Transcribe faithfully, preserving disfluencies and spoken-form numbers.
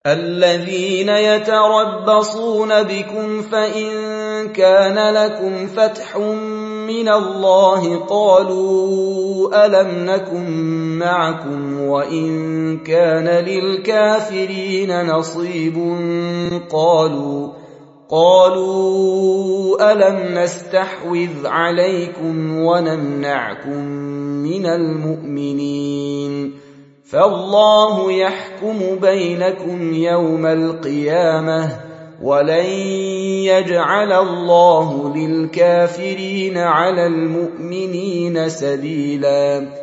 الذين يتربصون بكم فإن كان لكم فتح من الله قالوا ألم نكن معكم وإن كان للكافرين نصيب قالوا قالوا ألم نستحوذ عليكم ونمنعكم من المؤمنين فالله يحكم بينكم يوم القيامة ولن يجعل الله للكافرين على المؤمنين سبيلا